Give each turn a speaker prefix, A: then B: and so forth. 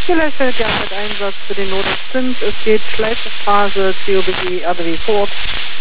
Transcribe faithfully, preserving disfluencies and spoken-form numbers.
A: Gelöffelt, ja, mit Einsatz für den Notdienst. Es geht Schleifphase C O B G R D W fort.